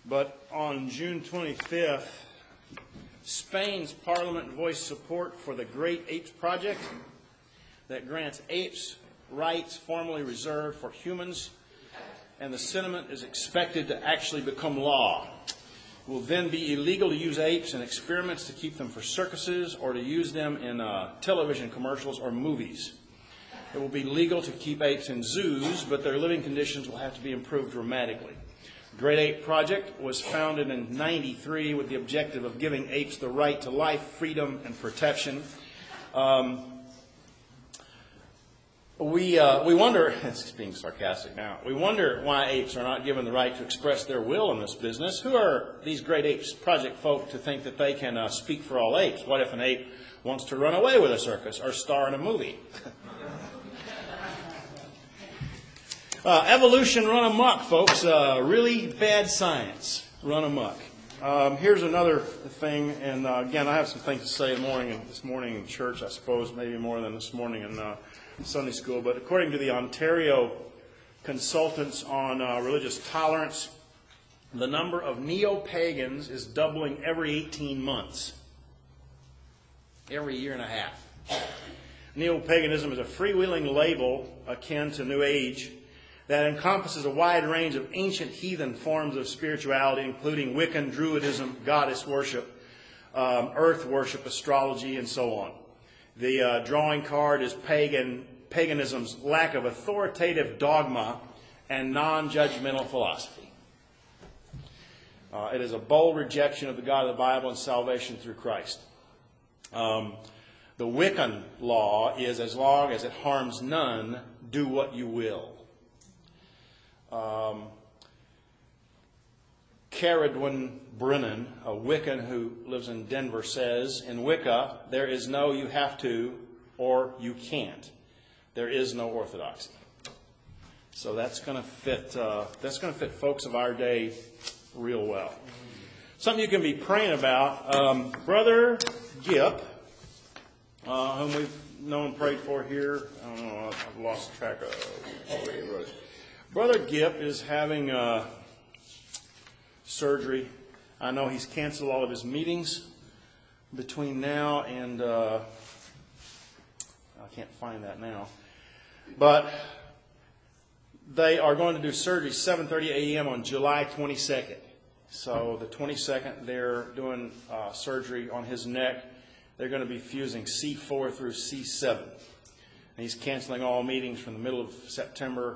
But on June 25th, Spain's parliament voiced support for the Great Apes Project that grants apes rights formerly reserved for humans, and the sentiment is expected to actually become law. It will then be illegal to use apes in experiments to keep them for circuses or to use them in television commercials or movies. It will be legal to keep apes in zoos, but their living conditions will have to be improved dramatically. The Great Ape Project was founded in 1993 with the objective of giving apes the right to life, freedom, and protection. We wonder, it's being sarcastic now, we wonder why apes are not given the right to express their will in this business. Who are these Great Apes Project folk to think that they can speak for all apes? What if an ape wants to run away with a circus or star in a movie? Evolution run amok, folks. Really bad science run amok. Here's another thing, and again, I have some things to say this morning in church, I suppose, maybe more than this morning in Sunday school. But according to the Ontario Consultants on Religious Tolerance, the number of neo-pagans is doubling every 18 months. Every year and a half. Neo-paganism is a freewheeling label akin to New Age that encompasses a wide range of ancient heathen forms of spirituality, including Wiccan, Druidism, goddess worship, earth worship, astrology, and so on. The drawing card is paganism's lack of authoritative dogma and non-judgmental philosophy. It is a bold rejection of the God of the Bible and salvation through Christ. The Wiccan law is, as long as it harms none, do what you will. Caradwyn Brennan, a Wiccan who lives in Denver, says, in Wicca, there is no you have to or you can't. There is no orthodoxy. So that's going to fit folks of our day real well. Something you can be praying about. Brother Gipp, whom we've known and prayed for here. I don't know, I've lost track of. Brother Gipp is having surgery. I know he's canceled all of his meetings between now and I can't find that now. But they are going to do surgery 7:30 a.m. on July 22nd. So the 22nd, they're doing surgery on his neck. They're going to be fusing C4 through C7. And he's canceling all meetings from the middle of September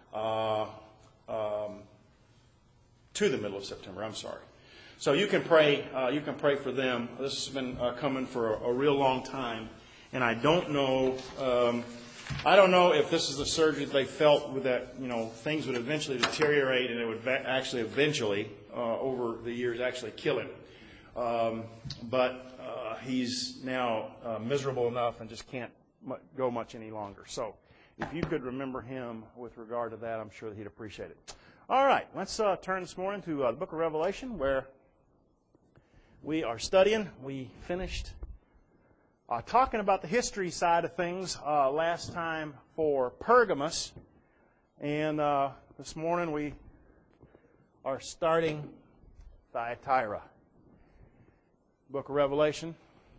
to the middle of September. I'm sorry. So you can pray. You can pray for them. This has been coming for a real long time, and I don't know. I don't know if this is the surgery that they felt that things would eventually deteriorate and it would actually eventually over the years actually kill him. But he's now miserable enough and just can't go much any longer. So if you could remember him with regard to that, I'm sure that he'd appreciate it. All right, let's turn this morning to the book of Revelation, where we are studying. We finished talking about the history side of things last time for Pergamos. And this morning we are starting Thyatira. Book of Revelation.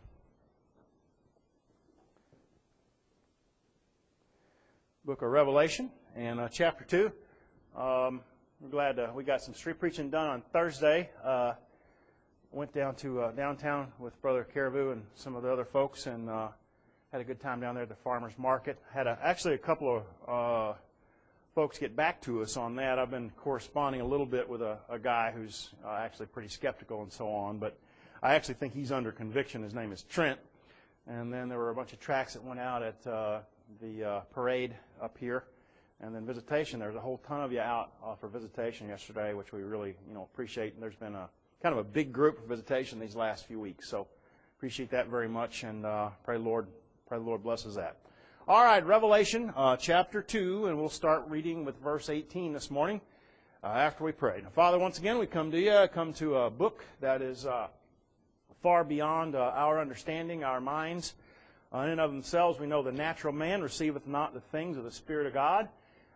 Book of Revelation and chapter 2. We're glad we got some street preaching done on Thursday. Went down to downtown with Brother Caribou and some of the other folks and had a good time down there at the farmer's market. Had actually a couple of folks get back to us on that. I've been corresponding a little bit with a guy who's actually pretty skeptical and so on, but I actually think he's under conviction. His name is Trent. And then there were a bunch of tracts that went out at the parade up here. And then visitation, there's a whole ton of you out for visitation yesterday, which we really appreciate. And there's been a kind of a big group of visitation these last few weeks. So appreciate that very much, and pray the Lord blesses that. All right, Revelation chapter 2, and we'll start reading with verse 18 this morning after we pray. Now, Father, once again, we come to a book that is far beyond our understanding, our minds. In and of themselves, we know the natural man receiveth not the things of the Spirit of God,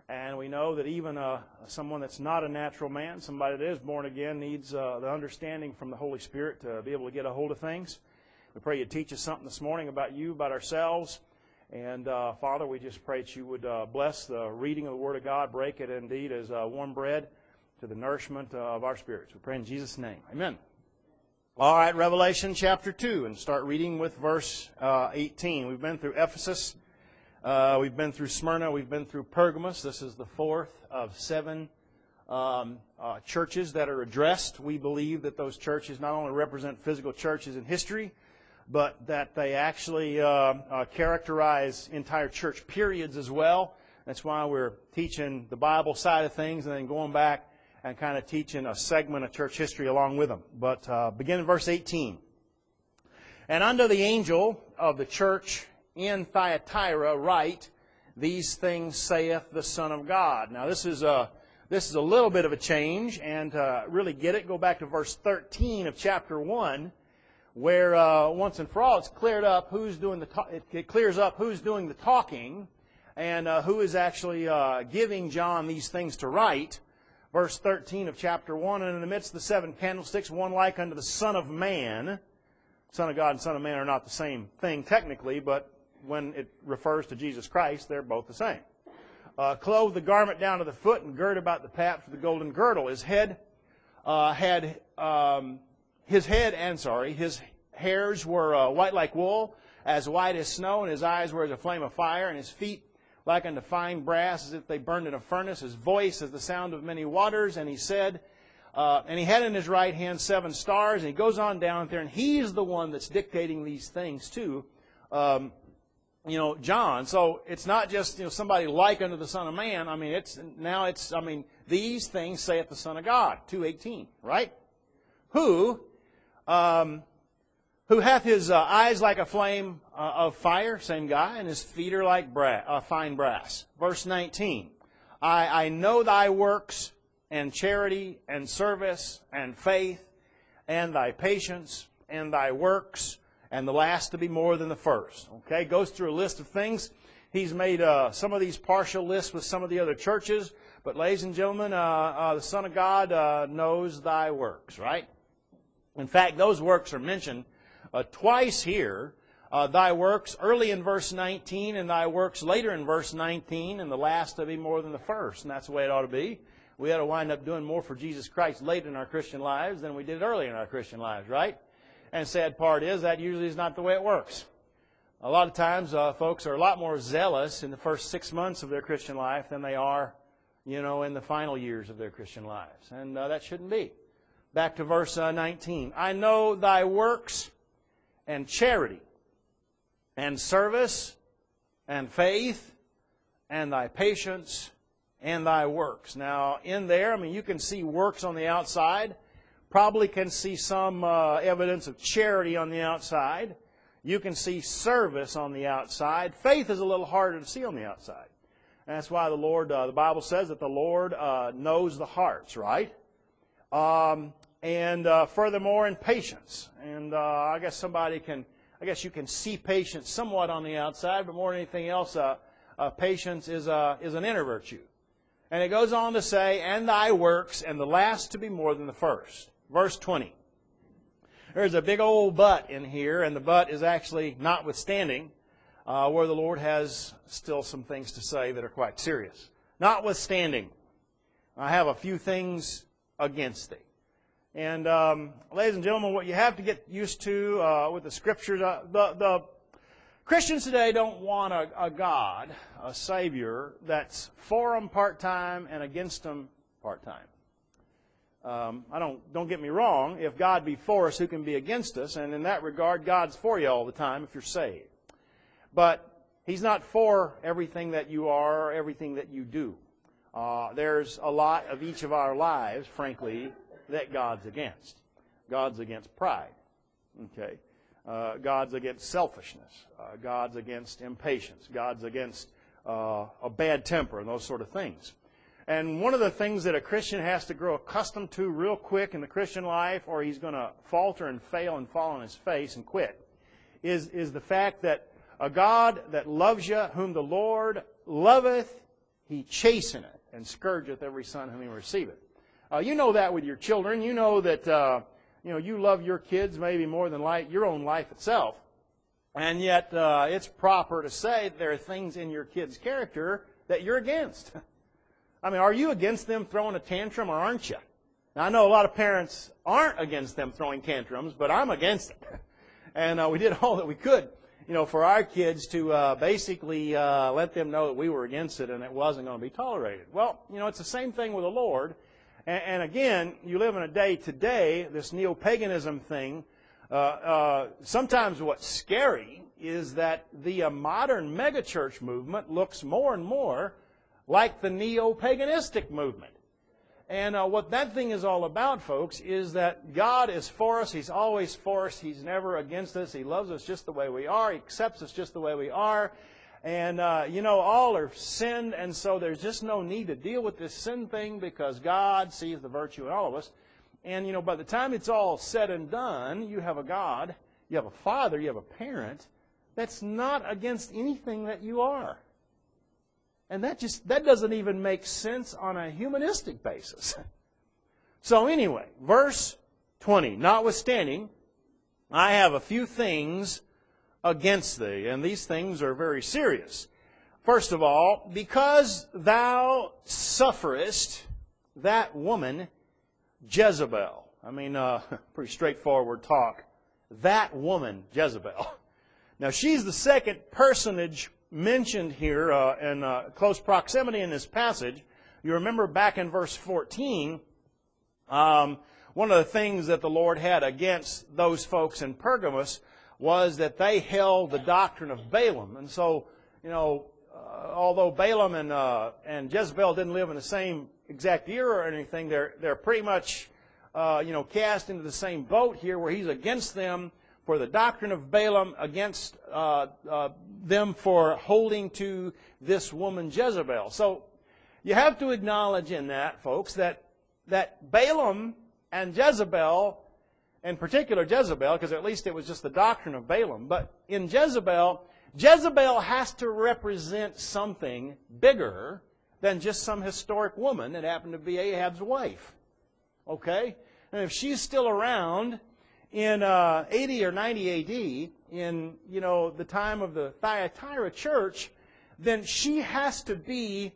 And we know that even someone that's not a natural man, somebody that is born again, needs the understanding from the Holy Spirit to be able to get a hold of things. We pray you teach us something this morning about you, about ourselves. And Father, we just pray that you would bless the reading of the Word of God, break it indeed as warm bread to the nourishment of our spirits. We pray in Jesus' name. Amen. All right, Revelation chapter 2, and start reading with verse 18. We've been through Ephesus. We've been through Smyrna. We've been through Pergamos. This is the fourth of 7 churches that are addressed. We believe that those churches not only represent physical churches in history, but that they actually characterize entire church periods as well. That's why we're teaching the Bible side of things and then going back and kind of teaching a segment of church history along with them. But begin in verse 18. And unto the angel of the church in Thyatira write, these things saith the Son of God. Now this is a little bit of a change, and to really get it, go back to verse 13 of chapter 1, where once and for all it's cleared up who's doing it clears up who's doing the talking, and who is actually giving John these things to write. Verse 13 of chapter 1, and in the midst of the 7 candlesticks, one like unto the Son of Man. Son of God and Son of Man are not the same thing technically, but when it refers to Jesus Christ, they're both the same. Clothed the garment down to the foot and girt about the paps with the golden girdle. His hairs were white like wool, as white as snow, and his eyes were as a flame of fire, and his feet like unto fine brass, as if they burned in a furnace. His voice as the sound of many waters. And he said, and he had in his right hand 7 stars. And he goes on down there, and he's the one that's dictating these things to, John. So it's not just somebody like unto the Son of Man. I mean, these things saith the Son of God. 2:18, right? Who hath his eyes like a flame of fire, same guy, and his feet are like fine brass. Verse 19, I know thy works, and charity, and service, and faith, and thy patience, and thy works, and the last to be more than the first. Okay, goes through a list of things. He's made some of these partial lists with some of the other churches, but ladies and gentlemen, the Son of God knows thy works, right? In fact, those works are mentioned twice here. Thy works early in verse 19, and thy works later in verse 19, and the last to be more than the first. And that's the way it ought to be. We ought to wind up doing more for Jesus Christ late in our Christian lives than we did early in our Christian lives, right? And the sad part is that usually is not the way it works. A lot of times folks are a lot more zealous in the first 6 months of their Christian life than they are, in the final years of their Christian lives. And that shouldn't be. Back to verse 19. I know thy works, and charity, and service, and faith, and thy patience, and thy works. Now, in there, you can see works on the outside. Probably can see some evidence of charity on the outside. You can see service on the outside. Faith is a little harder to see on the outside. And that's why the Bible says that the Lord knows the hearts, right? And furthermore, in patience. And I guess you can see patience somewhat on the outside, but more than anything else, patience is an inner virtue. And it goes on to say, and thy works, and the last to be more than the first. Verse 20. There's a big old but in here, and the but is actually notwithstanding, where the Lord has still some things to say that are quite serious. Notwithstanding, I have a few things against thee. And ladies and gentlemen, what you have to get used to with the Scriptures, the Christians today don't want a God, a Savior, that's for them part-time and against them part-time. Don't get me wrong, if God be for us, who can be against us? And in that regard, God's for you all the time if you're saved. But He's not for everything that you are or everything that you do. There's a lot of each of our lives, frankly, that God's against. God's against pride. Okay. God's against selfishness. God's against impatience. God's against a bad temper and those sort of things. And one of the things that a Christian has to grow accustomed to real quick in the Christian life, or he's going to falter and fail and fall on his face and quit, is the fact that a God that loves you, whom the Lord loveth, He chasteneth and scourgeth every son whom he receiveth. You know that with your children. You know that you love your kids maybe more than your own life itself. And yet it's proper to say that there are things in your kid's character that you're against. I mean, are you against them throwing a tantrum or aren't you? Now, I know a lot of parents aren't against them throwing tantrums, but I'm against it. And we did all that we could, for our kids to basically let them know that we were against it and it wasn't going to be tolerated. Well, it's the same thing with the Lord. And again, you live in a day today, this neo-paganism thing. Sometimes what's scary is that the modern megachurch movement looks more and more like the neo-paganistic movement. And what that thing is all about, folks, is that God is for us. He's always for us. He's never against us. He loves us just the way we are. He accepts us just the way we are. And, all are sinned, and so there's just no need to deal with this sin thing because God sees the virtue in all of us. And, by the time it's all said and done, you have a God, you have a Father, you have a parent that's not against anything that you are. And that doesn't even make sense on a humanistic basis. So anyway, verse 20, notwithstanding, I have a few things against thee, and these things are very serious. First of all, because thou sufferest that woman Jezebel. I mean, pretty straightforward talk. That woman Jezebel. Now, she's the second personage mentioned here in close proximity in this passage. You remember back in verse 14, one of the things that the Lord had against those folks in Pergamos was that they held the doctrine of Balaam. And so, although Balaam and Jezebel didn't live in the same exact era or anything, they're pretty much, cast into the same boat here where he's against them for the doctrine of Balaam, against them for holding to this woman Jezebel. So you have to acknowledge in that, folks, that Balaam and Jezebel, in particular Jezebel, because at least it was just the doctrine of Balaam, but in Jezebel has to represent something bigger than just some historic woman that happened to be Ahab's wife. Okay? And if she's still around in 80 or 90 A.D., in, the time of the Thyatira church, then she has to be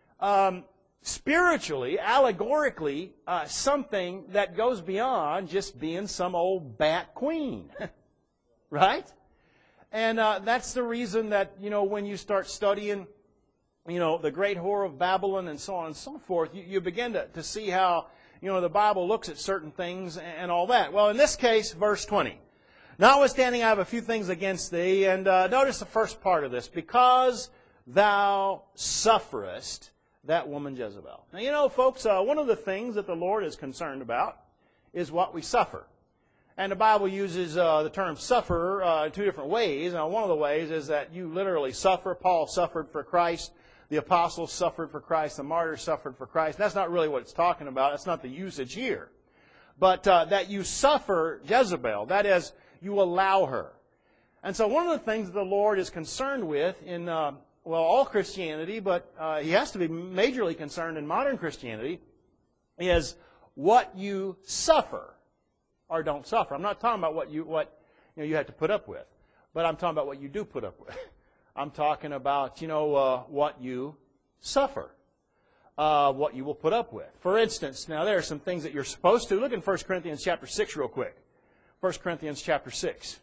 spiritually, allegorically, something that goes beyond just being some old bat queen. Right? And that's the reason that, when you start studying, the great whore of Babylon and so on and so forth, you begin to see how, the Bible looks at certain things and all that. Well, in this case, verse 20. Notwithstanding, I have a few things against thee. And notice the first part of this. Because thou sufferest that woman Jezebel. Now, folks, one of the things that the Lord is concerned about is what we suffer. And the Bible uses the term suffer in two different ways. Now, one of the ways is that you literally suffer. Paul suffered for Christ. The apostles suffered for Christ. The martyrs suffered for Christ. That's not really what it's talking about. That's not the usage here. But that you suffer Jezebel. That is, you allow her. And so one of the things that the Lord is concerned with in, all Christianity, but He has to be majorly concerned in modern Christianity, is what you suffer or don't suffer. I'm not talking about what you have to put up with, but I'm talking about what you do put up with. I'm talking about, what you suffer, what you will put up with. For instance, now there are some things that you're supposed to. Look in 1 Corinthians chapter 6 real quick. 1 Corinthians chapter 6.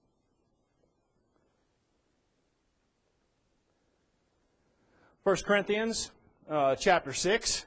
1 Corinthians chapter 6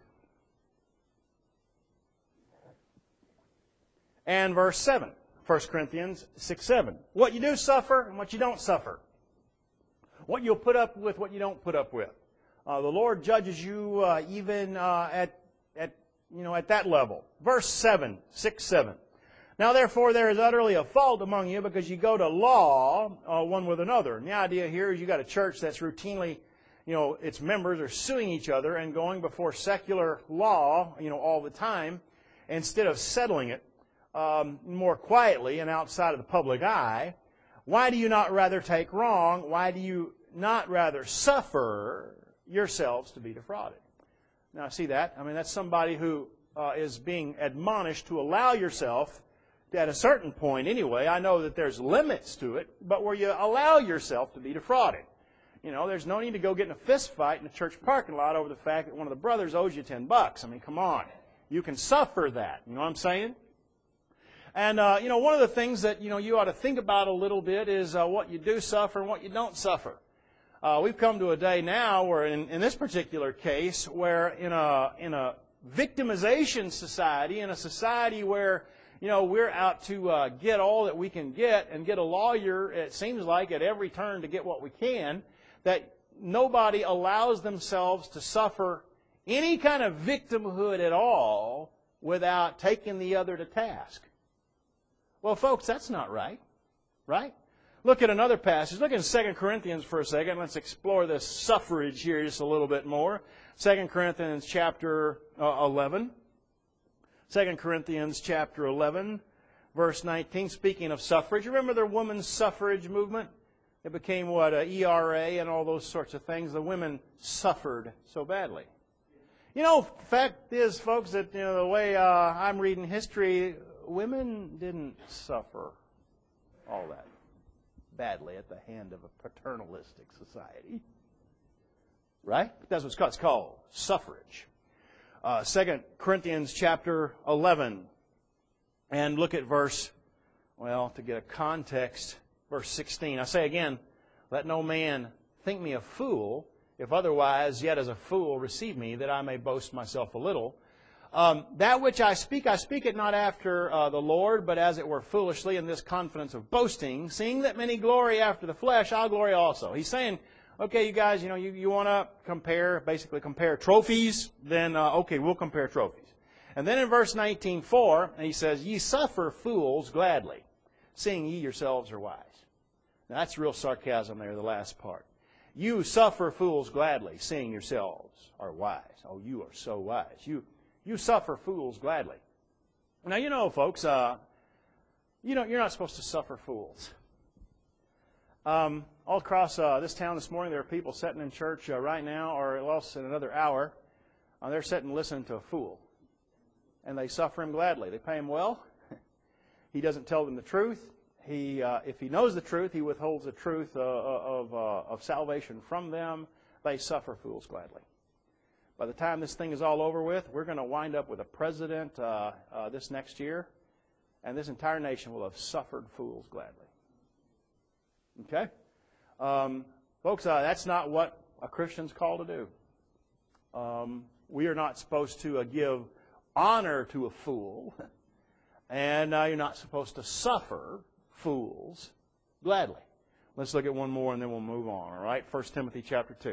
and verse 7. 1 Corinthians 6:7. What you do suffer and what you don't suffer. What you'll put up with, what you don't put up with. The Lord judges you even at that level. Verse 7, 6:7. Now therefore there is utterly a fault among you because you go to law one with another. And the idea here is you got a church that's routinely, its members are suing each other and going before secular law, all the time, instead of settling it more quietly and outside of the public eye. Why do you not rather take wrong? Why do you not rather suffer, yourselves to be defrauded. Now, see that? I mean, that's somebody who is being admonished to allow yourself, at a certain point anyway, I know that there's limits to it, but where you allow yourself to be defrauded. You know, there's no need to go get in a fist fight in a church parking lot over the fact that one of the brothers owes you $10. I mean, come on. You can suffer that. You know what I'm saying? And, one of the things that, you ought to think about a little bit is what you do suffer and what you don't suffer. We've come to a day now where, in this particular case, where in a victimization society, in a society where, we're out to get all that we can get and get a lawyer, it seems like, at every turn to get what we can, that nobody allows themselves to suffer any kind of victimhood at all without taking the other to task. Well, folks, that's not right. Right? Look at another passage. Look in 2 Corinthians for a second. Let's explore this suffrage here just a little bit more. 2 Corinthians chapter 11. 2 Corinthians chapter 11, verse 19, speaking of suffrage. Remember the women's suffrage movement? It became ERA and all those sorts of things. The women suffered so badly. Fact is, folks, that the way I'm reading history, women didn't suffer all that badly at the hand of a paternalistic society. Right? That's what it's called, suffrage. 2 Corinthians chapter 11. And look at to get a context, verse 16. I say again, let no man think me a fool, if otherwise, yet as a fool receive me, that I may boast myself a little. That which I speak it not after the Lord, but as it were foolishly, in this confidence of boasting, seeing that many glory after the flesh, I'll glory also. He's saying, okay, you guys, you want to compare trophies, then okay, we'll compare trophies. And then in verse 19:4, he says, ye suffer fools gladly, seeing ye yourselves are wise. Now that's real sarcasm there, the last part. You suffer fools gladly, seeing yourselves are wise. Oh, you are so wise. You suffer fools gladly. Now, folks, you're not supposed to suffer fools. All across this town this morning, there are people sitting in church right now, or else in another hour. They're sitting listening to a fool. And they suffer him gladly. They pay him well. He doesn't tell them the truth. If he knows the truth, he withholds the truth of salvation from them. They suffer fools gladly. By the time this thing is all over with, we're going to wind up with a president this next year, and this entire nation will have suffered fools gladly. Okay? Folks, that's not what a Christian's called to do. We are not supposed to give honor to a fool, and you're not supposed to suffer fools gladly. Let's look at one more, and then we'll move on, all right? 1 Timothy chapter 2.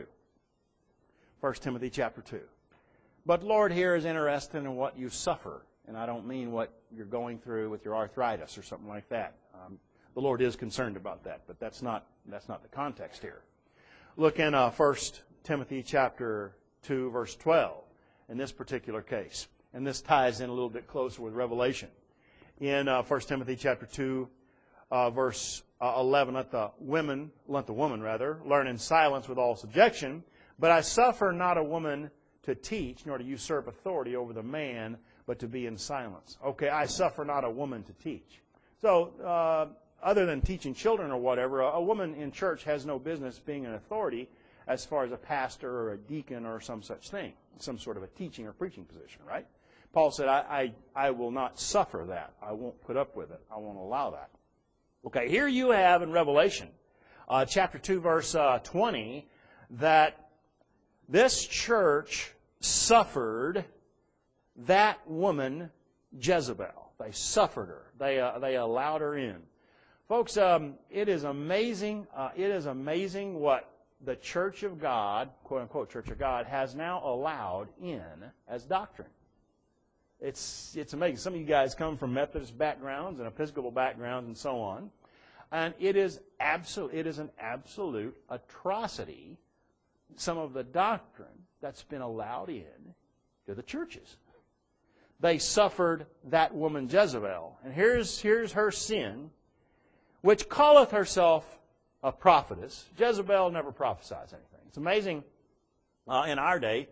1 Timothy chapter 2. But Lord here is interested in what you suffer, and I don't mean what you're going through with your arthritis or something like that. The Lord is concerned about that, but that's not the context here. Look in 1 Timothy chapter 2, verse 12, in this particular case. And this ties in a little bit closer with Revelation. In 1 Timothy chapter 2, verse 11, let the woman learn in silence with all subjection. But I suffer not a woman to teach, nor to usurp authority over the man, but to be in silence. Okay, I suffer not a woman to teach. So, other than teaching children or whatever, a woman in church has no business being an authority as far as a pastor or a deacon or some such thing, some sort of a teaching or preaching position, right? Paul said, I will not suffer that. I won't put up with it. I won't allow that. Okay, here you have in Revelation, chapter 2, verse 20, that this church suffered that woman, Jezebel. They suffered her. They allowed her in. Folks, it is amazing. It is amazing what the Church of God, quote unquote Church of God, has now allowed in as doctrine. It's amazing. Some of you guys come from Methodist backgrounds and Episcopal backgrounds and so on, and it is an absolute atrocity. Some of the doctrine that's been allowed in to the churches. They suffered that woman Jezebel. And here's her sin, which calleth herself a prophetess. Jezebel never prophesies anything. It's amazing in our day.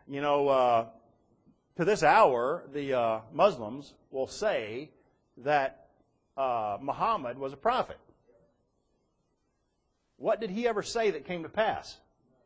To this hour, the Muslims will say that Muhammad was a prophet. What did he ever say that came to pass?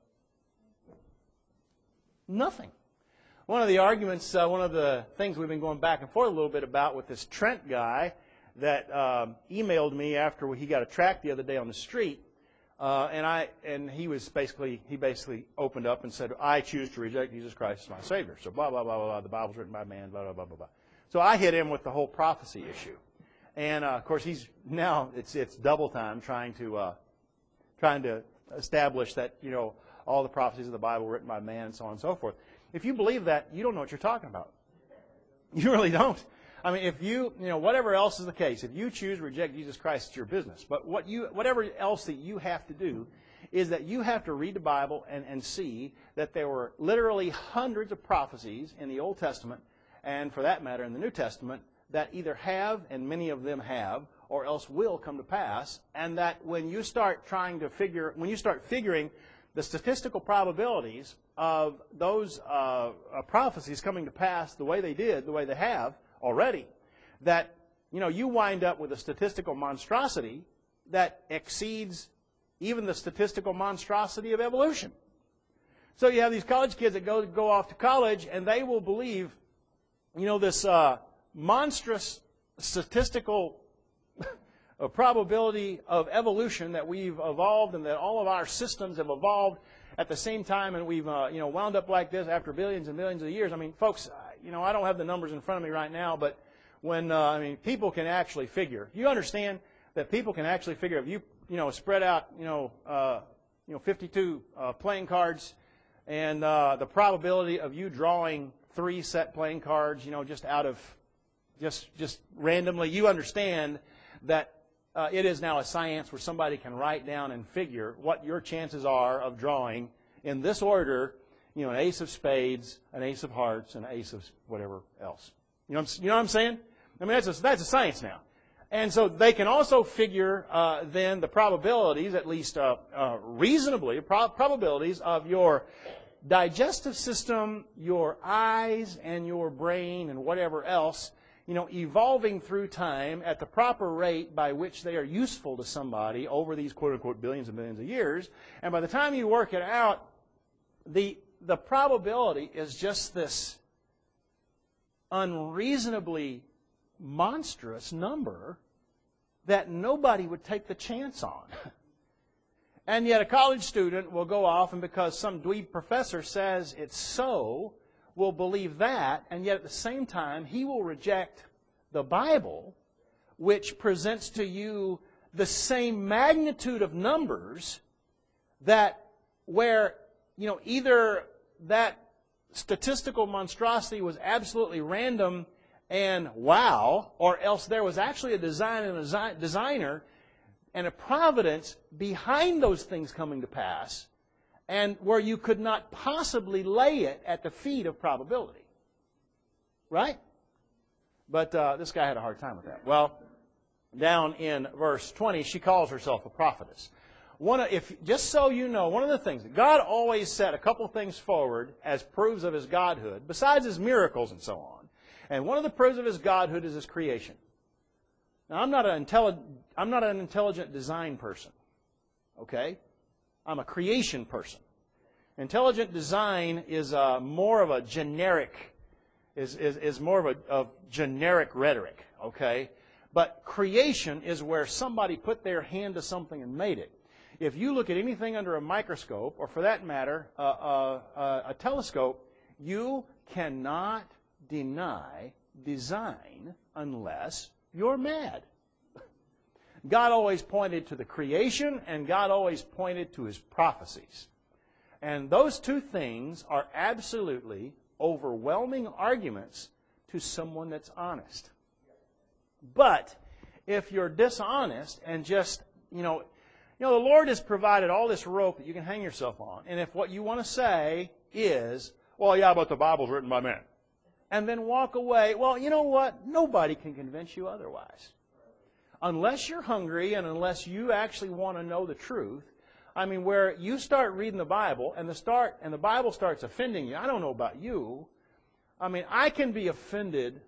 Nothing. One of the arguments, one of the things we've been going back and forth a little bit about with this Trent guy that emailed me after he got attacked the other day on the street, and he basically opened up and said, I choose to reject Jesus Christ as my Savior. So blah, blah, blah, blah, blah, the Bible's written by man, blah, blah, blah, blah, blah. So I hit him with the whole prophecy issue. And, of course, he's now, it's double time trying to establish that, all the prophecies of the Bible were written by man and so on and so forth. If you believe that, you don't know what you're talking about. You really don't. I mean, if whatever else is the case, if you choose to reject Jesus Christ, it's your business. But whatever else that you have to do is that you have to read the Bible and see that there were literally hundreds of prophecies in the Old Testament, and for that matter in the New Testament, that either have, and many of them have, or else will come to pass, and that when you start figuring the statistical probabilities of those prophecies coming to pass the way they have already, that you wind up with a statistical monstrosity that exceeds even the statistical monstrosity of evolution. So you have these college kids that go off to college, and they will believe, this monstrous statistical probability of evolution that we've evolved and that all of our systems have evolved at the same time, and we've wound up like this after billions and millions of years. I mean, folks, I don't have the numbers in front of me right now, but when people can actually figure. You understand that people can actually figure if you spread out 52 playing cards, and the probability of you drawing 3 set playing cards, just out of just randomly, you understand that it is now a science where somebody can write down and figure what your chances are of drawing in this order, an ace of spades, an ace of hearts, an ace of whatever else. You know what I'm saying? I mean, that's a science now. And so they can also figure then the probabilities, at least reasonably, probabilities of your digestive system, your eyes, and your brain, and whatever else, evolving through time at the proper rate by which they are useful to somebody over these quote-unquote billions and billions of years. And by the time you work it out, the probability is just this unreasonably monstrous number that nobody would take the chance on. And yet a college student will go off, and because some dweeb professor says it's so, will believe that, and yet at the same time he will reject the Bible, which presents to you the same magnitude of numbers that where either that statistical monstrosity was absolutely random and wow, or else there was actually a design and a designer and a providence behind those things coming to pass, and where you could not possibly lay it at the feet of probability. Right? But this guy had a hard time with that. Well, down in verse 20, she calls herself a prophetess. Just so you know, one of the things, God always set a couple things forward as proofs of His godhood, besides His miracles and so on. And one of the proofs of His godhood is His creation. Now, I'm not an intelligent design person. Okay? I'm a creation person. Intelligent design is more of a generic, is more of a generic rhetoric. Okay? But creation is where somebody put their hand to something and made it. If you look at anything under a microscope, or for that matter, a telescope, you cannot deny design unless you're mad. God always pointed to the creation, and God always pointed to His prophecies. And those two things are absolutely overwhelming arguments to someone that's honest. But if you're dishonest and just, the Lord has provided all this rope that you can hang yourself on. And if what you want to say is, well, yeah, but the Bible's written by men, and then walk away, well, you know what? Nobody can convince you otherwise. Unless you're hungry and unless you actually want to know the truth, I mean, where you start reading the Bible and the Bible starts offending you. I don't know about you. I mean, I can be offended.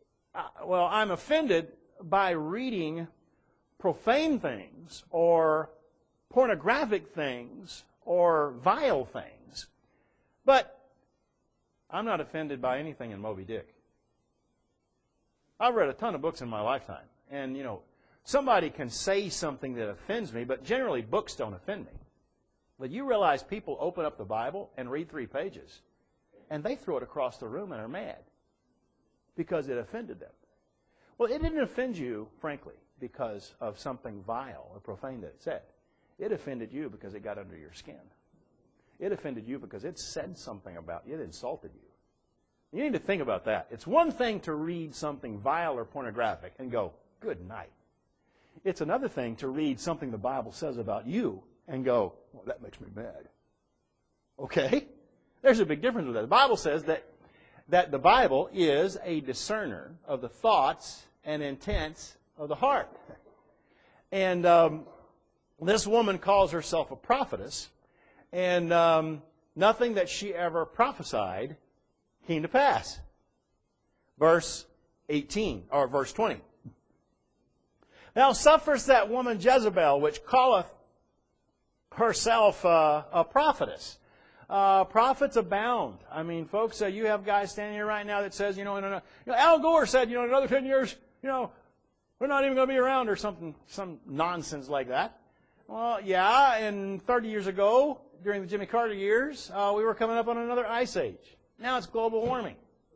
I'm offended by reading profane things or pornographic things or vile things. But I'm not offended by anything in Moby Dick. I've read a ton of books in my lifetime. And, somebody can say something that offends me, but generally books don't offend me. But you realize people open up the Bible and read 3 pages, and they throw it across the room and are mad because it offended them. Well, it didn't offend you, frankly, because of something vile or profane that it said. It offended you because it got under your skin. It offended you because it said something about you. It insulted you. You need to think about that. It's one thing to read something vile or pornographic and go, good night. It's another thing to read something the Bible says about you and go, well, that makes me mad. Okay? There's a big difference with that. The Bible says that the Bible is a discerner of the thoughts and intents of the heart. And this woman calls herself a prophetess, and nothing that she ever prophesied came to pass. Verse 18, or verse 20. Now suffers that woman Jezebel, which calleth herself a prophetess. Prophets abound. I mean, folks, you have guys standing here right now that says, Al Gore said, in another 10 years, we're not even going to be around, or something, some nonsense like that. Well, yeah, and 30 years ago, during the Jimmy Carter years, we were coming up on another ice age. Now it's global warming.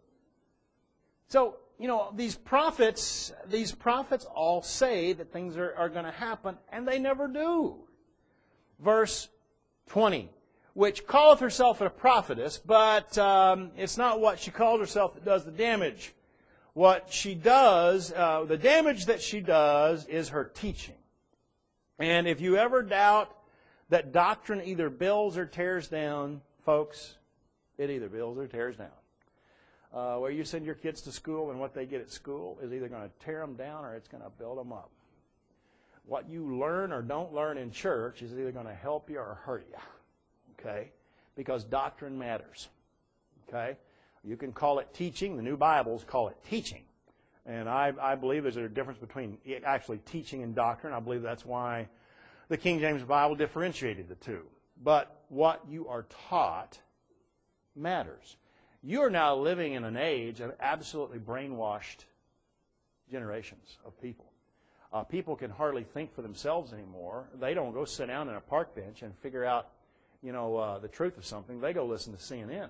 So, these prophets all say that things are going to happen, and they never do. Verse 20, which calleth herself a prophetess, but it's not what she calls herself that does the damage. What she does, the damage that she does is her teaching. And if you ever doubt that doctrine either builds or tears down, folks, it either builds or tears down. Where you send your kids to school and what they get at school is either going to tear them down or it's going to build them up. What you learn or don't learn in church is either going to help you or hurt you. Okay? Because doctrine matters. Okay? You can call it teaching. The New Bibles call it teaching. And I believe there's a difference between actually teaching and doctrine. I believe that's why the King James Bible differentiated the two. But what you are taught matters. You are now living in an age of absolutely brainwashed generations of people. People can hardly think for themselves anymore. They don't go sit down in a park bench and figure out, the truth of something. They go listen to CNN.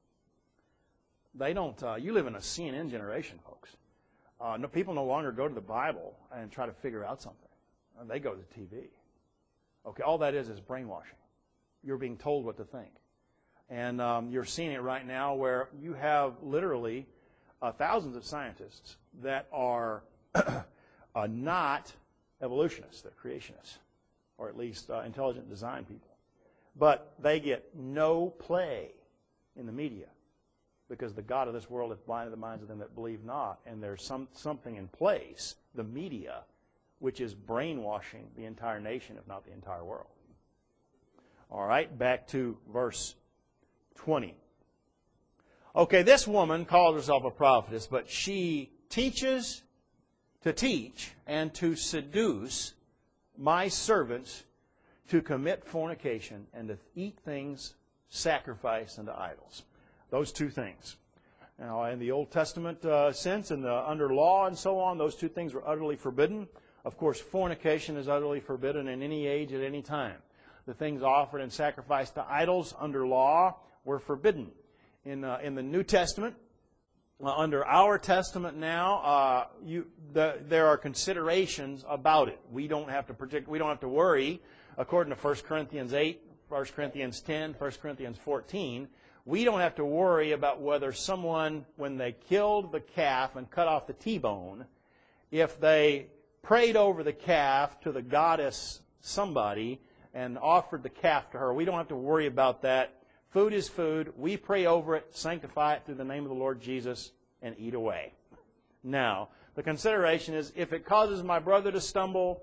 They don't. You live in a CNN generation, folks. No, people no longer go to the Bible and try to figure out something. They go to the TV. Okay, all that is brainwashing. You're being told what to think. And you're seeing it right now where you have literally thousands of scientists that are not evolutionists, they're creationists, or at least intelligent design people. But they get no play in the media because the God of this world hath blinded the minds of them that believe not. And there's something in place, the media, which is brainwashing the entire nation, if not the entire world. All right, back to verse 20. Okay, this woman calls herself a prophetess, but she teaches to teach and to seduce my servants to commit fornication and to eat things sacrificed unto idols. Those two things. Now, in the Old Testament sense, and under law and so on, those two things were utterly forbidden. Of course, fornication is utterly forbidden in any age at any time. The things offered and sacrificed to idols under law were forbidden. In the New Testament, under our Testament now, there are considerations about it. We don't have to worry. According to 1 Corinthians 8, 1 Corinthians 10, 1 Corinthians 14, we don't have to worry about whether someone, when they killed the calf and cut off the T-bone, if they prayed over the calf to the goddess somebody and offered the calf to her. We don't have to worry about that. Food is food. We pray over it, sanctify it through the name of the Lord Jesus, and eat away. Now, the consideration is if it causes my brother to stumble,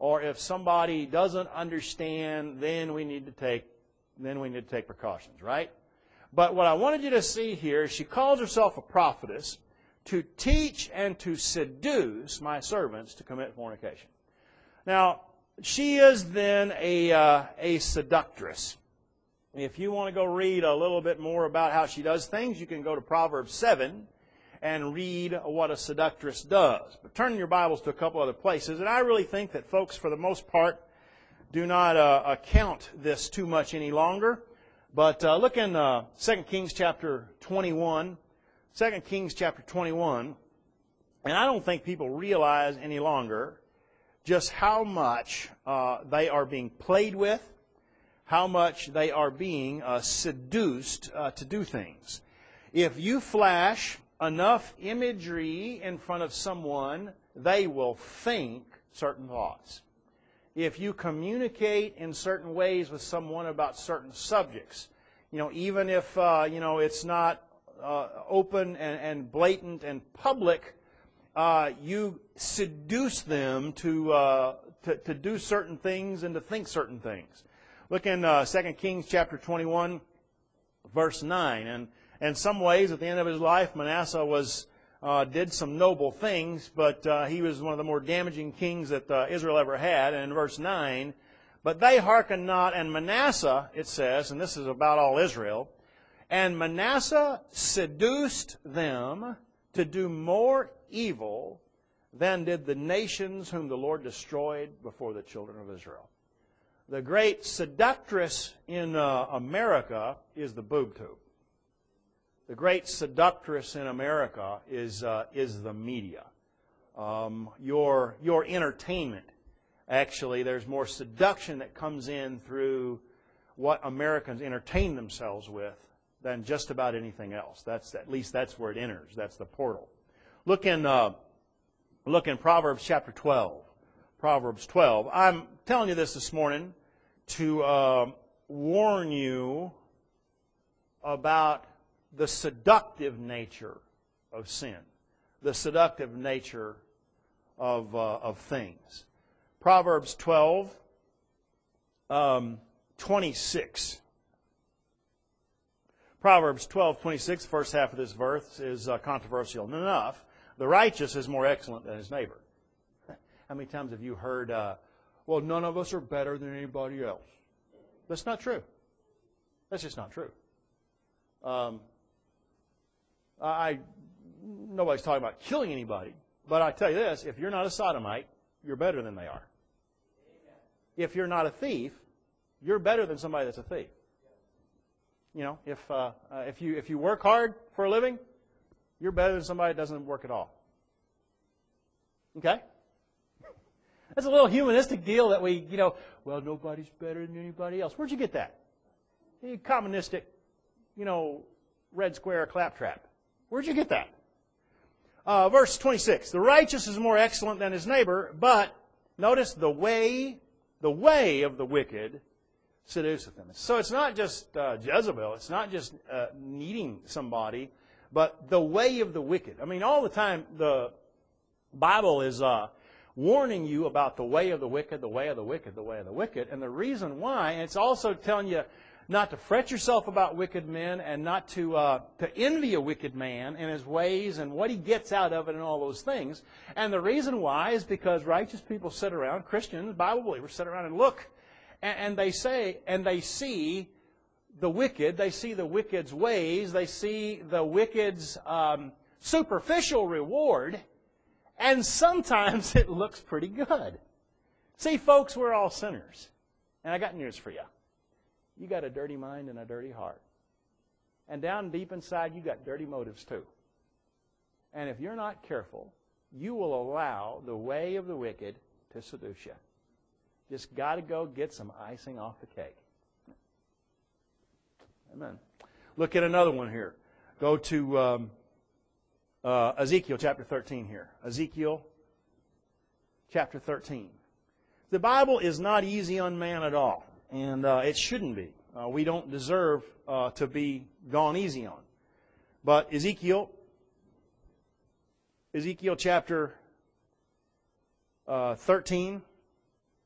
or if somebody doesn't understand, then we need to take precautions, right? But what I wanted you to see here is she calls herself a prophetess to teach and to seduce my servants to commit fornication. Now, she is then a seductress. If you want to go read a little bit more about how she does things, you can go to Proverbs 7 and read what a seductress does. But turn your Bibles to a couple other places, and I really think that folks, for the most part, do not account this too much any longer. But look in 2 Kings chapter 21. 2 Kings chapter 21. And I don't think people realize any longer just how much they are being played with, how much they are being seduced to do things. If you flash enough imagery in front of someone, they will think certain thoughts. If you communicate in certain ways with someone about certain subjects, even if it's not open and blatant and public, you seduce them to do certain things and to think certain things. Look in 2 Kings chapter 21, verse 9. And in some ways, at the end of his life, Manasseh did some noble things, but he was one of the more damaging kings that Israel ever had. And in verse 9, but they hearkened not, and Manasseh, it says, and this is about all Israel, and Manasseh seduced them to do more evil than did the nations whom the Lord destroyed before the children of Israel. The great seductress in America is the boob tube. The great seductress in America is the media. Your entertainment. Actually, there's more seduction that comes in through what Americans entertain themselves with than just about anything else. At least that's where it enters. That's the portal. Look in Proverbs chapter 12. Proverbs 12. I'm telling you this morning to warn you about the seductive nature of sin, the seductive nature of things. Proverbs 12, 26. Proverbs 12:26, first half of this verse is controversial enough. The righteous is more excellent than his neighbor. How many times have you heard, well, none of us are better than anybody else? That's not true. That's just not true. Nobody's talking about killing anybody, but I tell you this, if you're not a sodomite, you're better than they are. If you're not a thief, you're better than somebody that's a thief. If you work hard for a living, you're better than somebody that doesn't work at all. Okay? That's a little humanistic deal that we, well, nobody's better than anybody else. Where'd you get that? You communistic, red square claptrap. Where'd you get that? Verse 26. The righteous is more excellent than his neighbor, but notice the way of the wicked seduceth them. So it's not just Jezebel. It's not just needing somebody, but the way of the wicked. I mean, all the time the Bible is warning you about the way of the wicked, the way of the wicked, the way of the wicked. And the reason why, and it's also telling you not to fret yourself about wicked men and not to envy a wicked man and his ways and what he gets out of it and all those things. And the reason why is because righteous people sit around, Christians, Bible believers sit around and look, and they see the wicked, they see the wicked's ways, they see the wicked's superficial reward, and sometimes it looks pretty good. See, folks, we're all sinners. And I got news for you. You got a dirty mind and a dirty heart. And down deep inside, you got dirty motives too. And if you're not careful, you will allow the way of the wicked to seduce you. Just got to go get some icing off the cake. Amen. Look at another one here. Go to Ezekiel chapter 13 here. Ezekiel chapter 13. The Bible is not easy on man at all. And it shouldn't be. We don't deserve to be gone easy on. But Ezekiel chapter 13,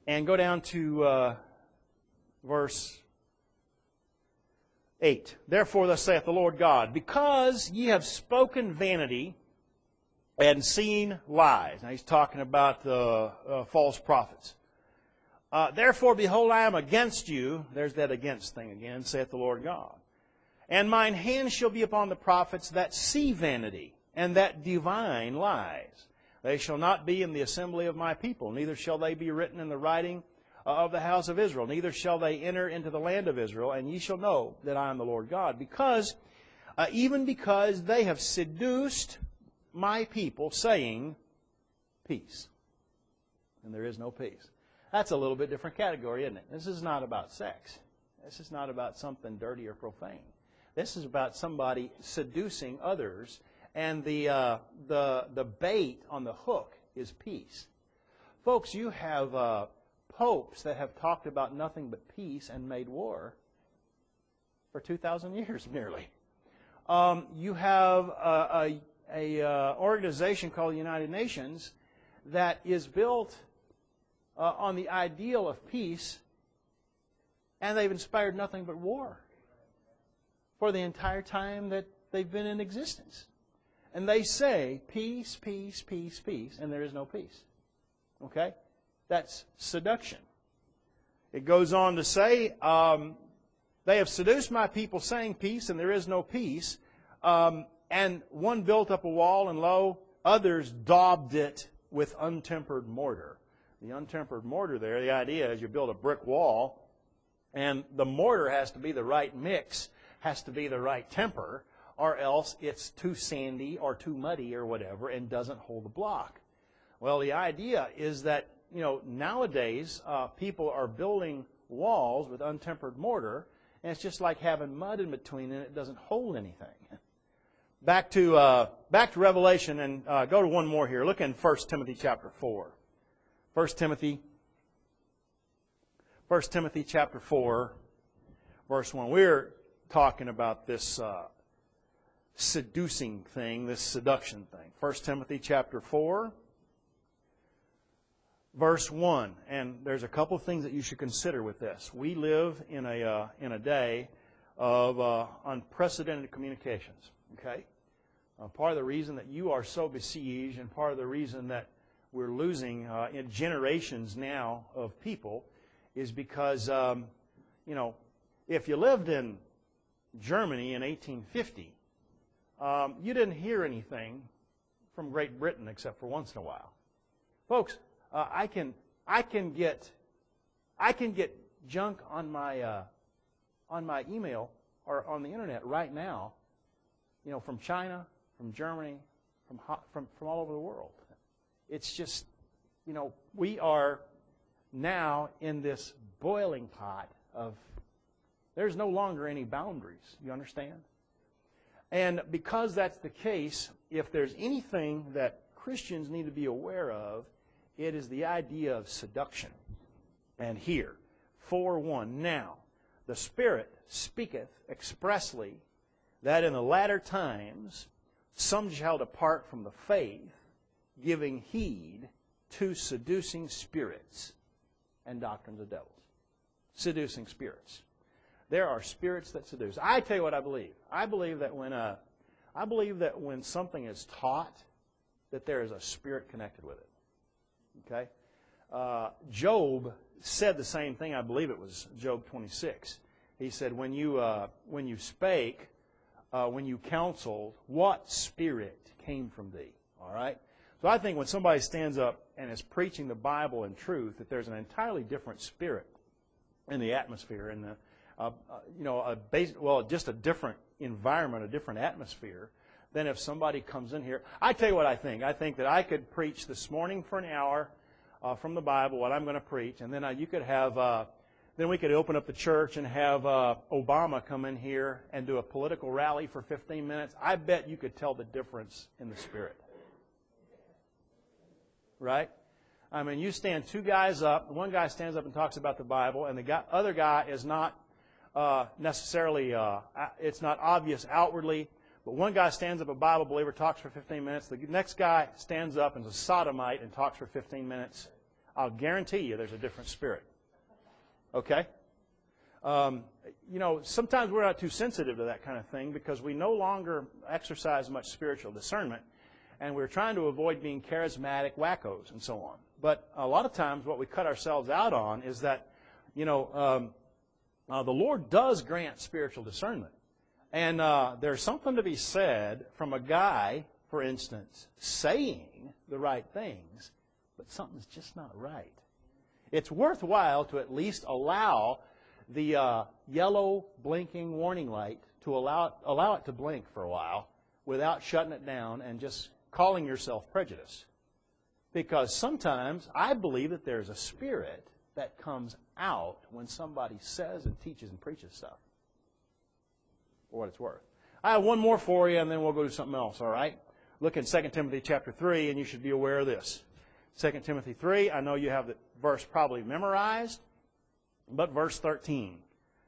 And go down to verse 8. Therefore thus saith the Lord God, because ye have spoken vanity and seen lies. Now he's talking about the false prophets. Therefore, behold, I am against you. There's that against thing again, saith the Lord God. And mine hand shall be upon the prophets that see vanity, and that divine lies. They shall not be in the assembly of my people, neither shall they be written in the writing of the house of Israel, neither shall they enter into the land of Israel, and ye shall know that I am the Lord God. Even because they have seduced my people, saying, peace. And there is no peace. That's a little bit different category, isn't it? This is not about sex. This is not about something dirty or profane. This is about somebody seducing others, and the bait on the hook is peace. Folks, you have popes that have talked about nothing but peace and made war for 2,000 years nearly. You have a organization called the United Nations that is built on the ideal of peace, and they've inspired nothing but war for the entire time that they've been in existence. And they say, peace, peace, peace, peace, and there is no peace. Okay? That's seduction. It goes on to say, they have seduced my people, saying peace, and there is no peace. And one built up a wall, and lo, others daubed it with untempered mortar. The untempered mortar there, the idea is you build a brick wall, and the mortar has to be the right mix, has to be the right temper, or else it's too sandy or too muddy or whatever and doesn't hold the block. Well, the idea is that, nowadays people are building walls with untempered mortar, and it's just like having mud in between and it doesn't hold anything. Back to Revelation, and go to one more here. Look in 1 Timothy chapter 4. 1 Timothy chapter 4, verse 1. We're talking about this seducing thing, this seduction thing. 1 Timothy chapter 4, verse 1. And there's a couple of things that you should consider with this. We live in a day of unprecedented communications. Okay? Part of the reason that you are so besieged, and part of the reason that we're losing in generations now of people, is because, if you lived in Germany in 1850, you didn't hear anything from Great Britain except for once in a while. Folks, I can get junk on my email or on the internet right now, from China, from Germany, from all over the world. It's just, we are now in this boiling pot of, there's no longer any boundaries. You understand? And because that's the case, if there's anything that Christians need to be aware of, it is the idea of seduction. And here, 4:1, now, the Spirit speaketh expressly that in the latter times some shall depart from the faith, giving heed to seducing spirits and doctrines of devils. Seducing spirits. There are spirits that seduce. I tell you what I believe. I believe that when something is taught, that there is a spirit connected with it. Okay? Job said the same thing. I believe it was Job 26. He said, when you spake, when you counseled, what spirit came from thee? All right? So I think when somebody stands up and is preaching the Bible and truth, that there's an entirely different spirit in the atmosphere, and just a different environment, a different atmosphere than if somebody comes in here. I tell you what I think. I think that I could preach this morning for an hour from the Bible what I'm going to preach, and then you could have. Then we could open up the church and have Obama come in here and do a political rally for 15 minutes. I bet you could tell the difference in the spirit. Right? I mean, you stand two guys up. One guy stands up and talks about the Bible, and the other guy is not necessarily, it's not obvious outwardly, but one guy stands up, a Bible believer, talks for 15 minutes. The next guy stands up and is a sodomite and talks for 15 minutes. I'll guarantee you there's a different spirit. Okay? Sometimes we're not too sensitive to that kind of thing because we no longer exercise much spiritual discernment, and we're trying to avoid being charismatic wackos and so on. But a lot of times what we cut ourselves out on is that, the Lord does grant spiritual discernment. And there's something to be said from a guy, for instance, saying the right things, but something's just not right. It's worthwhile to at least allow the yellow blinking warning light to allow it to blink for a while without shutting it down and just calling yourself prejudiced. Because sometimes I believe that there's a spirit that comes out when somebody says and teaches and preaches stuff. For what it's worth. I have one more for you, and then we'll go to something else, all right? Look in 2 Timothy chapter 3, and you should be aware of this. 2 Timothy 3, I know you have the verse probably memorized, but verse 13.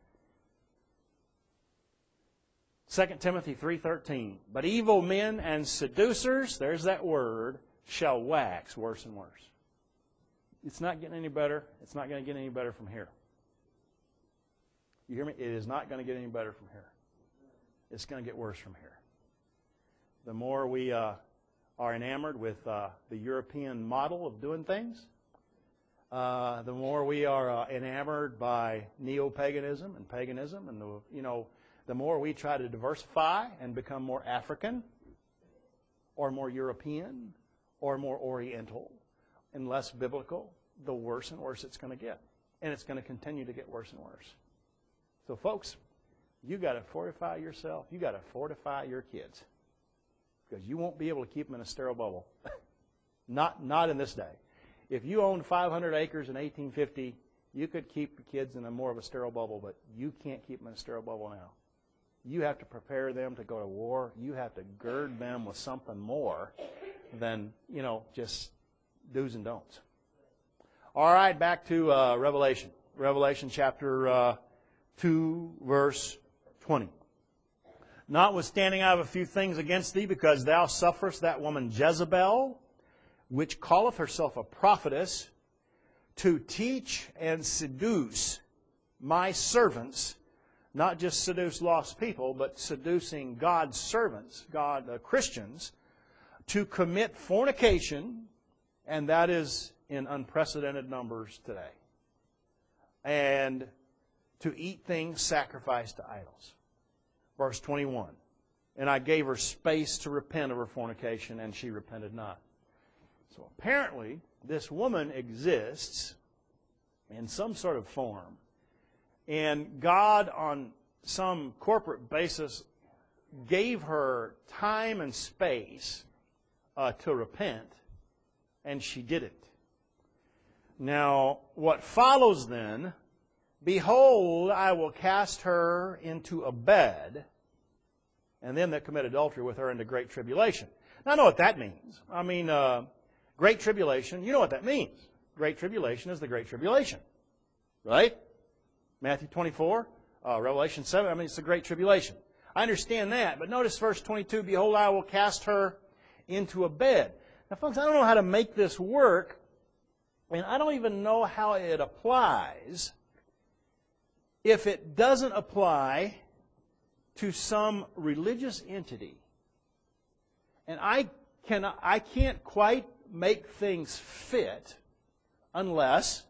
2 Timothy 3:13. But evil men and seducers, there's that word, shall wax worse and worse. It's not getting any better. It's not going to get any better from here. You hear me? It is not going to get any better from here. It's going to get worse from here. The more we are enamored with the European model of doing things, the more we are enamored by neo-paganism and paganism, and the more we try to diversify and become more African, or more European, or more Oriental, and less biblical, the worse and worse it's going to get. And it's going to continue to get worse and worse. So folks, you got to fortify yourself. You got to fortify your kids. Because you won't be able to keep them in a sterile bubble. Not in this day. If you owned 500 acres in 1850, you could keep the kids in more of a sterile bubble, but you can't keep them in a sterile bubble now. You have to prepare them to go to war. You have to gird them with something more than, just do's and don'ts. All right, back to Revelation. Revelation chapter 2, verse 20. Notwithstanding, I have a few things against thee, because thou sufferest that woman Jezebel, which calleth herself a prophetess, to teach and seduce my servants, not just seduce lost people, but seducing God's servants, Christians, to commit fornication, and that is in unprecedented numbers today, and to eat things sacrificed to idols. Verse 21, and I gave her space to repent of her fornication, and she repented not. So apparently, this woman exists in some sort of form, and God, on some corporate basis, gave her time and space to repent, and she did it. Now, what follows then, behold, I will cast her into a bed, and them that commit adultery with her into great tribulation. Now, I know what that means. I mean, great tribulation, you know what that means. Great tribulation is the great tribulation. Right? Matthew 24, Revelation 7, it's the great tribulation. I understand that, but notice verse 22, behold, I will cast her into a bed. Now, folks, I don't know how to make this work, and I don't even know how it applies if it doesn't apply to some religious entity. And I can't quite make things fit unless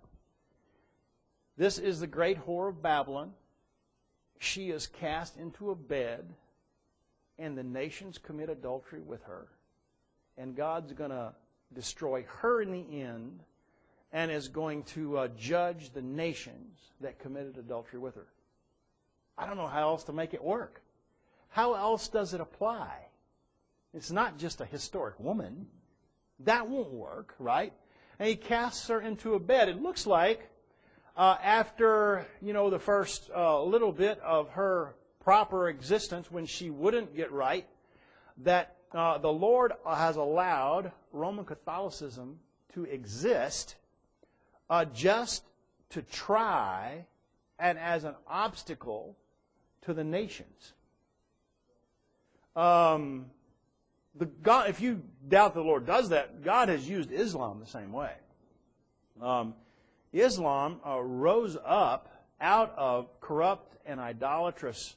this is the great whore of Babylon. She is cast into a bed, and the nations commit adultery with her. And God's going to destroy her in the end, and is going to judge the nations that committed adultery with her. I don't know how else to make it work. How else does it apply? It's not just a historic woman. That won't work, right? And he casts her into a bed. It looks like after, the first little bit of her proper existence, when she wouldn't get right, that the Lord has allowed Roman Catholicism to exist just to try and as an obstacle to the nations. If you doubt the Lord does that, God has used Islam the same way. Islam rose up out of corrupt and idolatrous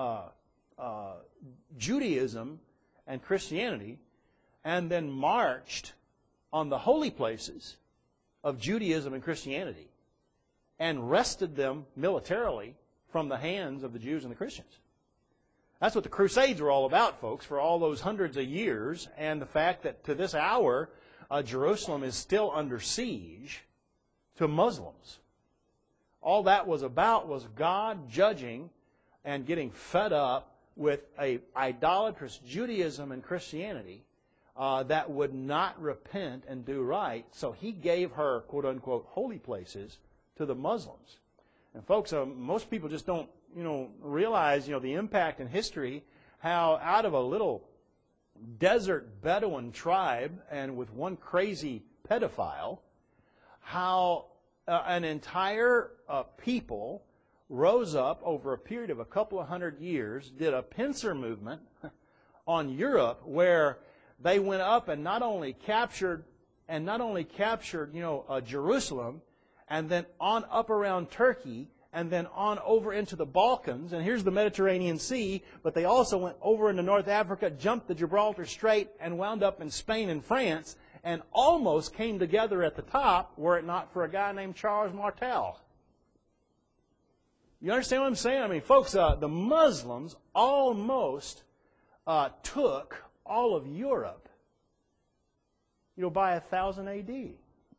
Judaism and Christianity, and then marched on the holy places of Judaism and Christianity and wrested them militarily from the hands of the Jews and the Christians. That's what the Crusades were all about, folks, for all those hundreds of years, and the fact that to this hour, Jerusalem is still under siege to Muslims. All that was about was God judging and getting fed up with a idolatrous Judaism and Christianity that would not repent and do right. So He gave her, quote unquote, holy places to the Muslims. And folks, most people just don't, realize, the impact in history, how out of a little desert Bedouin tribe and with one crazy pedophile, how an entire people rose up over a period of a couple of hundred years, did a pincer movement on Europe where they went up and not only captured Jerusalem, and then on up around Turkey, and then on over into the Balkans, and here's the Mediterranean Sea, but they also went over into North Africa, jumped the Gibraltar Strait, and wound up in Spain and France, and almost came together at the top, were it not for a guy named Charles Martel. You understand what I'm saying? I mean, folks, the Muslims almost took all of Europe, by 1000 A.D.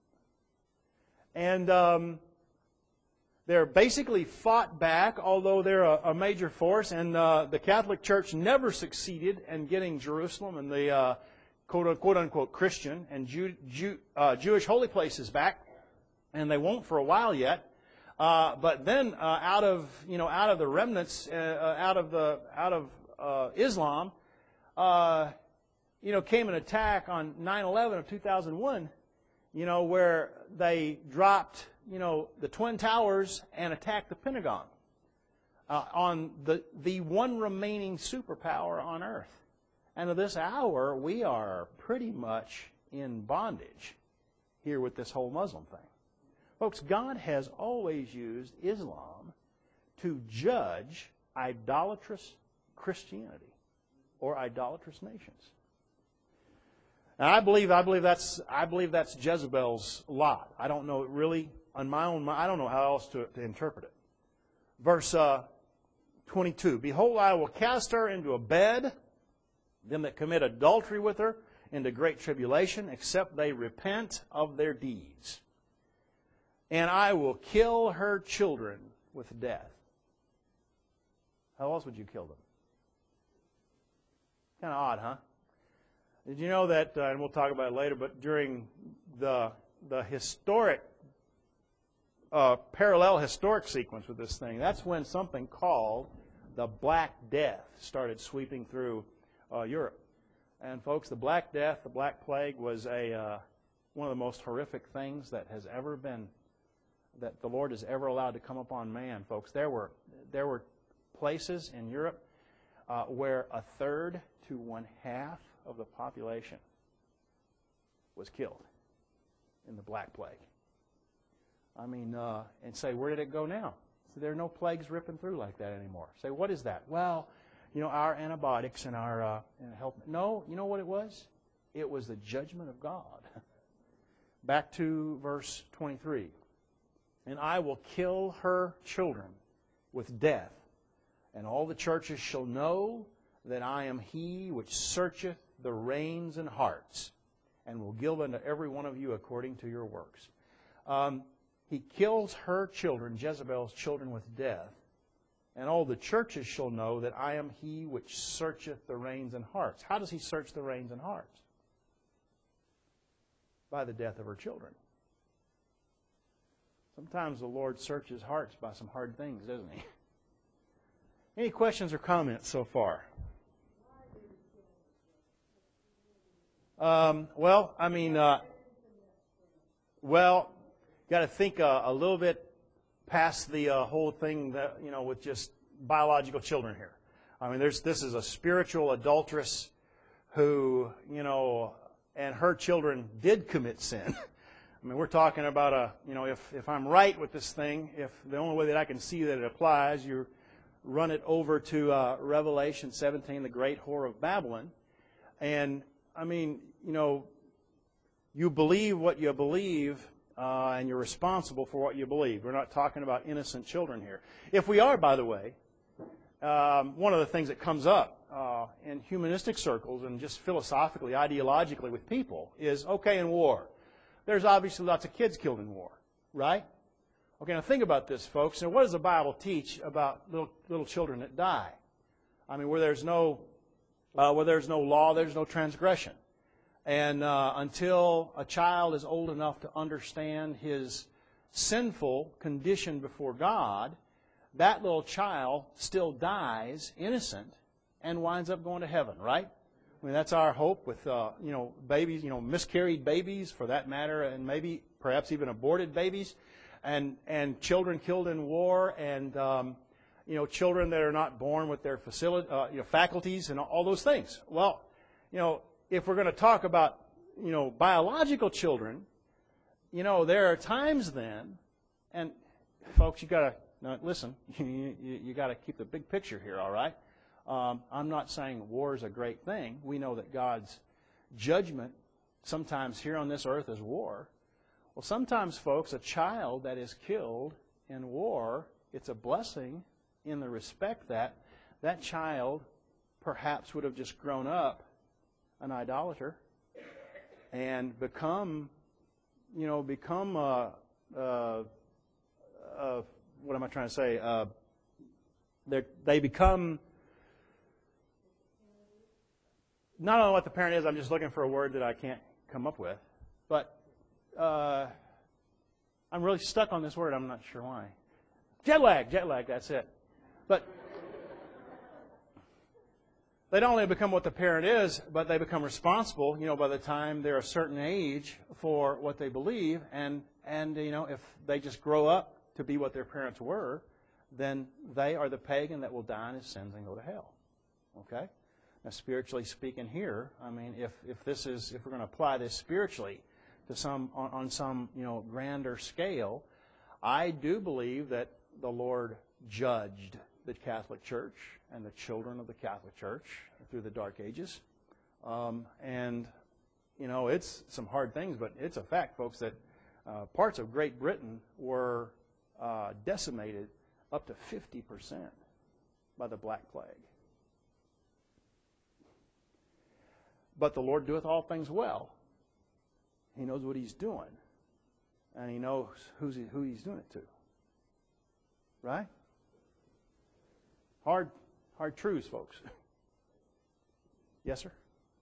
And they're basically fought back, although they're a major force, and the Catholic Church never succeeded in getting Jerusalem and the quote-unquote Christian and Jewish holy places back, and they won't for a while yet. But then out of the remnants, out of Islam, came an attack on 9/11 of 2001, where they dropped, the Twin Towers and attacked the Pentagon on the one remaining superpower on Earth. And to this hour, we are pretty much in bondage here with this whole Muslim thing. Folks, God has always used Islam to judge idolatrous Christianity or idolatrous nations. And I believe that's Jezebel's lot. I don't know really on my own mind. I don't know how else to interpret it. Verse 22. Behold, I will cast her into a bed, them that commit adultery with her, into great tribulation, except they repent of their deeds. And I will kill her children with death. How else would you kill them? Kind of odd, huh? Did you know that, and we'll talk about it later, but during the historic, parallel historic sequence with this thing, that's when something called the Black Death started sweeping through Europe. And folks, the Black Death, the Black Plague, was one of the most horrific things that has ever been, that the Lord has ever allowed to come upon man, folks. There were places in Europe where 1/3 to 1/2 of the population was killed in the Black Plague. I mean, and say, where did it go now? So there are no plagues ripping through like that anymore. Say, what is that? Well, our antibiotics and our health. No, you know what it was? It was the judgment of God. Back to verse 23. And I will kill her children with death, and all the churches shall know that I am He which searcheth the reins and hearts, and will give unto every one of you according to your works. He kills her children, Jezebel's children, with death, and all the churches shall know that I am He which searcheth the reins and hearts. How does He search the reins and hearts? By the death of her children. Sometimes the Lord searches hearts by some hard things, doesn't He? Any questions or comments so far? Well, got to think a little bit past the whole thing that with just biological children here. I mean, this is a spiritual adulteress who and her children did commit sin. I mean, we're talking about if I'm right with this thing, if the only way that I can see that it applies, you run it over to Revelation 17, the great whore of Babylon. And, I mean, you believe what you believe, and you're responsible for what you believe. We're not talking about innocent children here. If we are, by the way, one of the things that comes up in humanistic circles and just philosophically, ideologically with people is, okay, in war, there's obviously lots of kids killed in war, right? Okay, now think about this, folks. Now, what does the Bible teach about little children that die? I mean, where there's no law, there's no transgression. And until a child is old enough to understand his sinful condition before God, that little child still dies innocent and winds up going to heaven, right? I mean, that's our hope with, babies, miscarried babies for that matter, and maybe perhaps even aborted babies, and children killed in war, and, children that are not born with their faculties and all those things. Well, if we're going to talk about, biological children, there are times then, and folks, you got to listen. You got to keep the big picture here, all right? I'm not saying war is a great thing. We know that God's judgment sometimes here on this earth is war. Well, sometimes, folks, a child that is killed in war, it's a blessing in the respect that that child perhaps would have just grown up an idolater and become what am I trying to say? They become not only what the parent is. I'm just looking for a word that I can't come up with, but I'm really stuck on this word. I'm not sure why. Jet lag. That's it. But they don't only become what the parent is, but they become responsible, by the time they're a certain age for what they believe. And if they just grow up to be what their parents were, then they are the pagan that will die in his sins and go to hell. Okay? Now, spiritually speaking here, I mean, if we're going to apply this spiritually to on some grander scale, I do believe that the Lord judged the Catholic Church and the children of the Catholic Church through the Dark Ages. It's some hard things, but it's a fact, folks, that parts of Great Britain were decimated up to 50% by the Black Plague. But the Lord doeth all things well. He knows what He's doing. And He knows who He's doing it to. Right? Hard truths, folks. Yes, sir?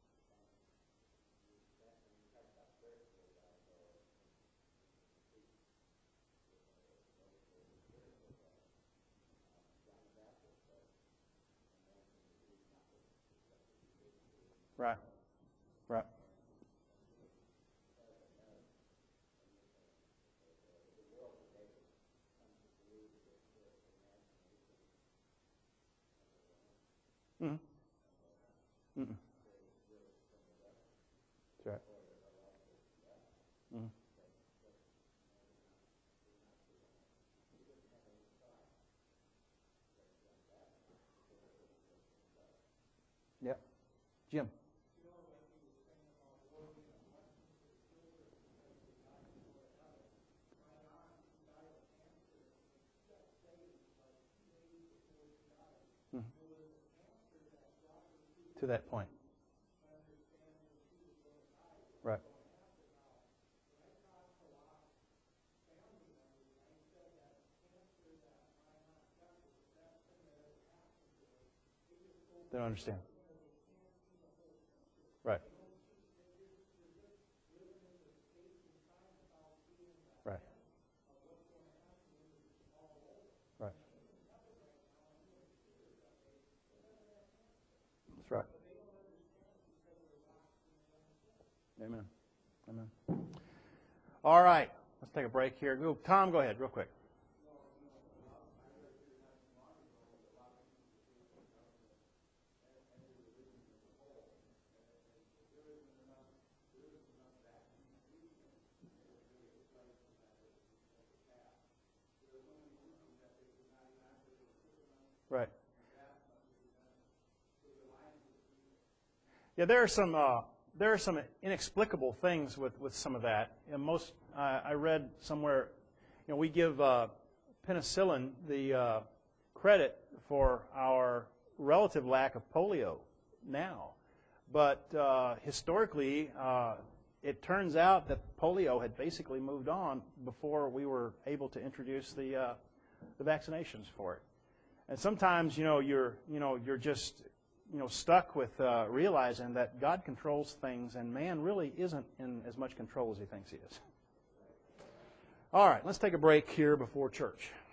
Right. Right. Mm-hmm. Mm-mm. That's right. Mm-hmm. Yep. Jim. Mm-hmm. To that point. Right. They don't understand. Right. Right. Right. That's right. Amen. Amen. All right. Let's take a break here. Tom, go ahead real quick. Right. Yeah, there are some inexplicable things with some of that. And I read somewhere, we give penicillin the credit for our relative lack of polio now, but historically, it turns out that polio had basically moved on before we were able to introduce the vaccinations for it. And sometimes, you're just stuck with realizing that God controls things, and man really isn't in as much control as he thinks he is. All right, let's take a break here before church.